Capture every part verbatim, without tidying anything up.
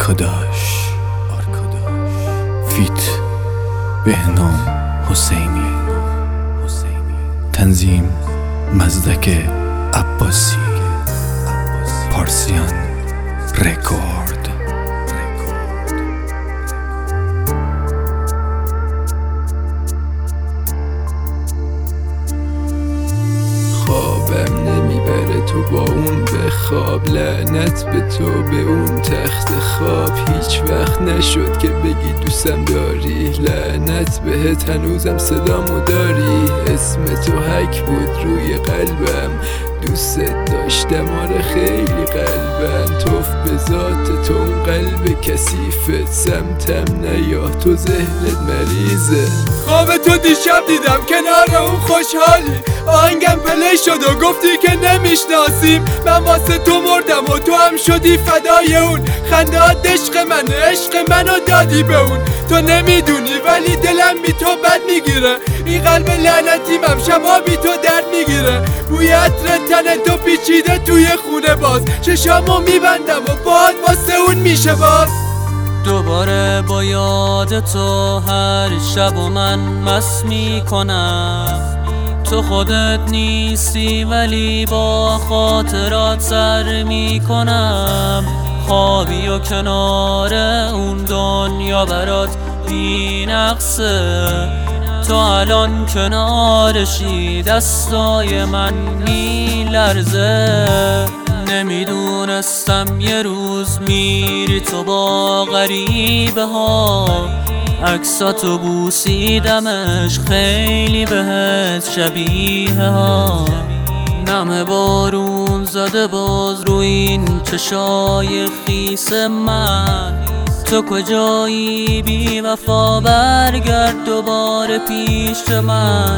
آرکاداش فیت بهنام حسینی، تنظیم مزدک عباسی، پارسیان رکورد. خوابم نمیبره تو با اون به خواب، لعنت به تو به اون تخت خواب. هیچ وقت نشد که بگی دوستم داری، لعنت بهت هنوزم صدامو داری. اسم تو حک بود روی قلبم، دوست داشتم آره خیلی قلبم. توف به ذات تو اون قلب کثیفت، سمتم نیا تو ذهنت مریضه. خواب تو دیشب دیدم کنار اون خوشحالی، آهنگم پلی شد و گفتی که نمیشناسیم. من واسه تو مردم و تو هم شدی فدای اون. خندهات عشق من، عشق منو دادی به اون. تو نمیدونی ولی دلم بی تو بد میگیره، این قلب لعنتیم هم شبا بی تو درد میگیره. بوی عطر تن تو پیچیده توی خونه باز، چشامو میبندم و باد واسه اون میشه باز. دوباره با یاد تو هر شب و من مست میکنم. تو خودت نیستی ولی با خاطرات سر میکنم. خوابی و کنار اون دنیا برات بی نقصه. تو الان کنارشی دستای من میلرزه. نمیدونستم یه روز میری تو با غریبه ها، عکساتو بوسیدمش خیلی بهت شبیه ها. نم بارون زده باز رو این چشای خیس من. تو کجایی بی وفا، برگرد دوباره پیش من.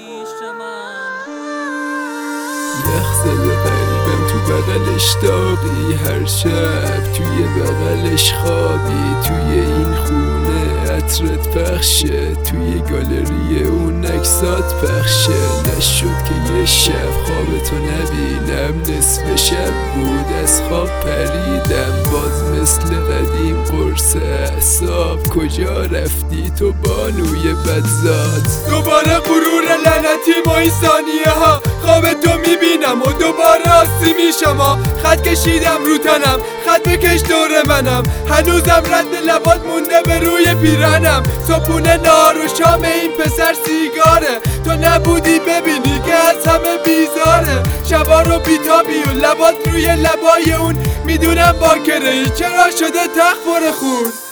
یخ زده قلبم تو بغلش داغی، هر شب توی بغلش خوابی. توی این خونه عطرت پخشه، توی گالری اون عکسات پخشه. نشد که یه شب خواب تو نبینم، نصف شب بود از خواب پریدم. باز مثل قدیم قرص اعصاب، کجا رفتی تو بانوی بدزاد؟ دوباره غرور لعنتی با این ثانیه ها، خواب تو میبینم و دوباره آسی میشم. خط کشیدم رو تنم، خط بکش دور منم. هنوزم رد لبات مونده به روی پیرنم. صبحونه نهار و شام این پسر سیگاره، تو نبودی ببینی که از همه بیزاره. شبا رو بیتابی و لبات روی لبای اون، میدونم باکره ای چرا شده تخت پر خون.